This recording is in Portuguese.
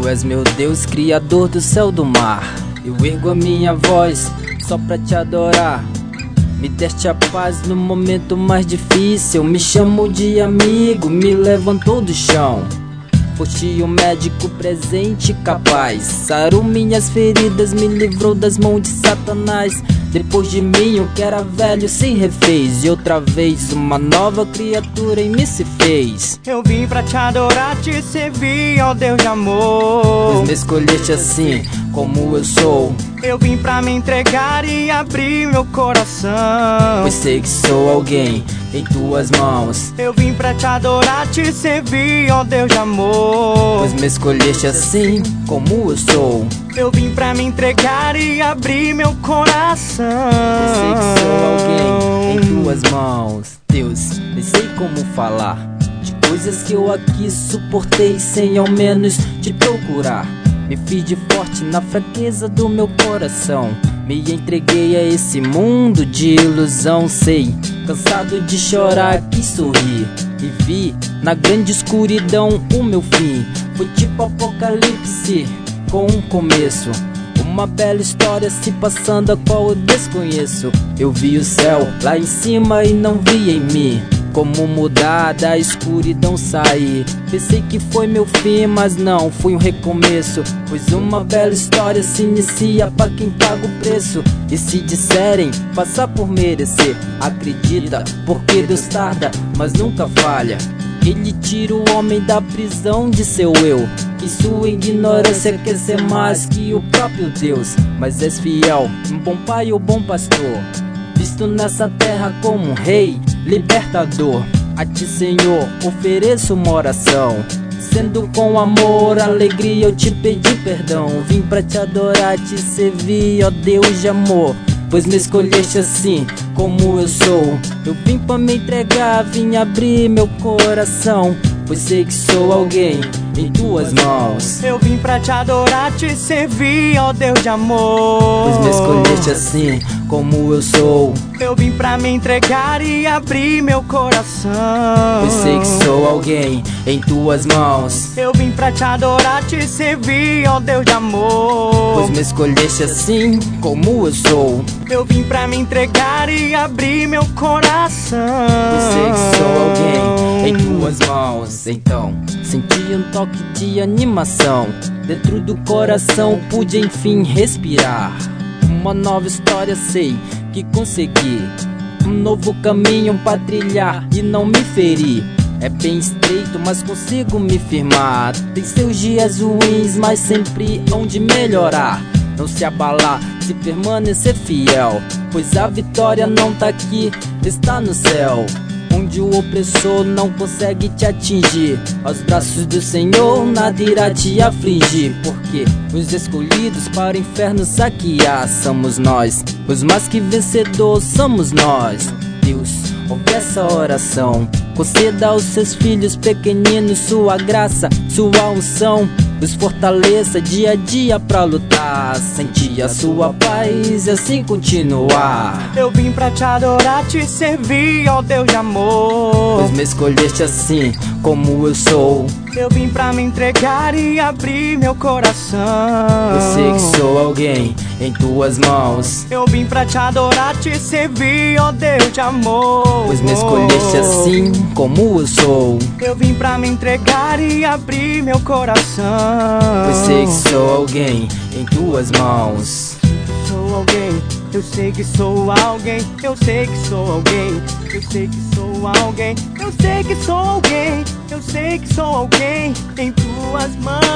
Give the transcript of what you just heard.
és meu Deus, criador do céu e do mar. Eu ergo a minha voz só pra te adorar. Me deste a paz no momento mais difícil. Me chamou de amigo, me levantou do chão. Foste um médico presente e capaz. Sarou minhas feridas, me livrou das mãos de Satanás. Depois de mim o que era velho se refez, e outra vez uma nova criatura em mim se fez. Eu vim pra te adorar, te servir, ó Deus de amor. Pois me escolheste assim, como eu sou. Eu vim pra me entregar e abrir meu coração. Pois sei que sou alguém em tuas mãos. Eu vim pra te adorar, te servir, ó Deus de amor. Pois me escolheste assim, como eu sou. Eu vim pra me entregar e abrir meu coração. Pois sei que sou alguém em tuas mãos. Deus, nem sei como falar de coisas que eu aqui suportei sem ao menos te procurar. Me fiz de forte na fraqueza do meu coração. Me entreguei a esse mundo de ilusão. Sei, cansado de chorar, quis sorrir e vi na grande escuridão o meu fim. Foi tipo apocalipse com um começo, uma bela história se passando a qual eu desconheço. Eu vi o céu lá em cima e não vi em mim como mudar da escuridão sair. Pensei que foi meu fim, mas não, foi um recomeço. Pois uma bela história se inicia pra quem paga o preço. E se disserem passar por merecer, acredita, porque Deus tarda, mas nunca falha. Ele tira o homem da prisão de seu eu. Que sua ignorância quer ser mais que o próprio Deus. Mas és fiel, um bom pai ou bom pastor, visto nessa terra como um rei libertador. A ti, Senhor, ofereço uma oração, sendo com amor, alegria eu te pedi perdão. Vim pra te adorar, te servir, ó Deus de amor. Pois me escolheste assim, como eu sou. Eu vim pra me entregar, vim abrir meu coração. Pois sei que sou alguém em tuas mãos. Eu vim pra te adorar, te servir, ó Deus de amor. Pois me escolheste assim, como eu sou. Eu vim pra me entregar e abrir meu coração. Pois sei que sou alguém em tuas mãos. Eu vim pra te adorar, te servir, ó Deus de amor. Pois me escolheste assim, como eu sou. Eu vim pra me entregar e abrir meu coração. Pois sei que sou alguém em tuas mãos. Então senti um toque de animação dentro do coração, pude enfim respirar. Uma nova história sei que consegui, um novo caminho pra trilhar e não me ferir. É bem estreito, mas consigo me firmar. Tem seus dias ruins, mas sempre hão de melhorar. Não se abalar, se permanecer fiel, pois a vitória não tá aqui, está no céu, onde o opressor não consegue te atingir. Aos braços do Senhor nada irá te afligir, porque os escolhidos para o inferno saquear somos nós, os mais que vencedores somos nós. Deus, ouve essa oração, conceda aos seus filhos pequeninos sua graça, sua unção. Os fortaleça dia a dia pra lutar, sentir a sua paz e assim continuar. Eu vim pra te adorar, te servir, ó Deus de amor. Pois me escolheste assim, como eu sou. Eu vim pra me entregar e abrir meu coração. Eu sei que sou alguém em tuas mãos. Eu vim pra te adorar, te servir, ó Deus de amor. Pois me escolheste assim, como eu sou. Eu vim pra me entregar e abrir meu coração. Pois sei que sou alguém em tuas mãos. Sou alguém, eu sei que sou alguém, eu sei que sou alguém, eu sei que sou alguém, eu sei que sou alguém, eu sei que sou alguém em tuas mãos.